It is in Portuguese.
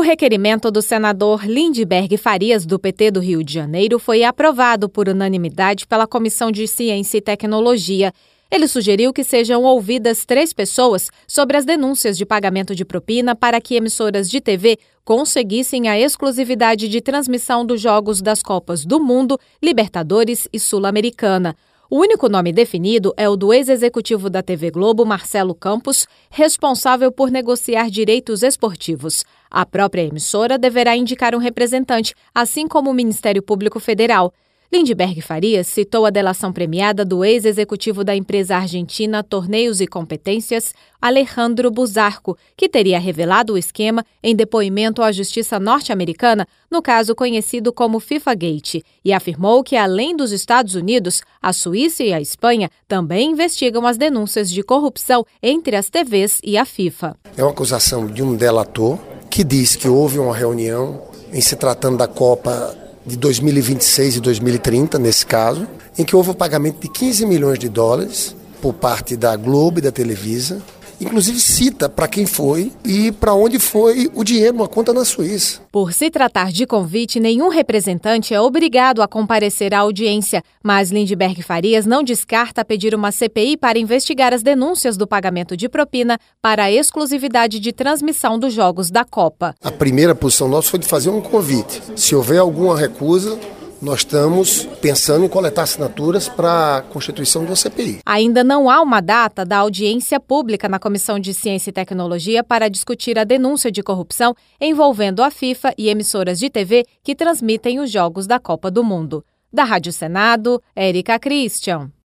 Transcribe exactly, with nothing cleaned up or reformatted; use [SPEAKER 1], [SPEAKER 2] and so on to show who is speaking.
[SPEAKER 1] requerimento do senador Lindbergh Farias, do P T do Rio de Janeiro, foi aprovado por unanimidade pela Comissão de Ciência e Tecnologia. Ele sugeriu que sejam ouvidas três pessoas sobre as denúncias de pagamento de propina para que emissoras de T V conseguissem a exclusividade de transmissão dos jogos das Copas do Mundo, Libertadores e Sul-Americana. O único nome definido é o do ex-executivo da T V Globo, Marcelo Campos, responsável por negociar direitos esportivos. A própria emissora deverá indicar um representante, assim como o Ministério Público Federal. Lindbergh Farias citou a delação premiada do ex-executivo da empresa argentina Torneios e Competências, Alejandro Buzarco, que teria revelado o esquema em depoimento à Justiça norte-americana no caso conhecido como FIFA Gate, e afirmou que, além dos Estados Unidos, a Suíça e a Espanha também investigam as denúncias de corrupção entre as T Vs e a FIFA.
[SPEAKER 2] É uma acusação de um delator que diz que houve uma reunião em se tratando da Copa de dois mil e vinte e seis e dois mil e trinta, nesse caso, em que houve o pagamento de quinze milhões de dólares por parte da Globo e da Televisa. Inclusive cita para quem foi e para onde foi o dinheiro, uma conta na Suíça.
[SPEAKER 1] Por se tratar de convite, nenhum representante é obrigado a comparecer à audiência, mas Lindbergh Farias não descarta pedir uma C P I para investigar as denúncias do pagamento de propina para a exclusividade de transmissão dos jogos da Copa.
[SPEAKER 2] A primeira posição nossa foi de fazer um convite. Se houver alguma recusa, nós estamos pensando em coletar assinaturas para a constituição de uma C P I.
[SPEAKER 1] Ainda não há uma data da audiência pública na Comissão de Ciência e Tecnologia para discutir a denúncia de corrupção envolvendo a FIFA e emissoras de T V que transmitem os jogos da Copa do Mundo. Da Rádio Senado, Érica Christian.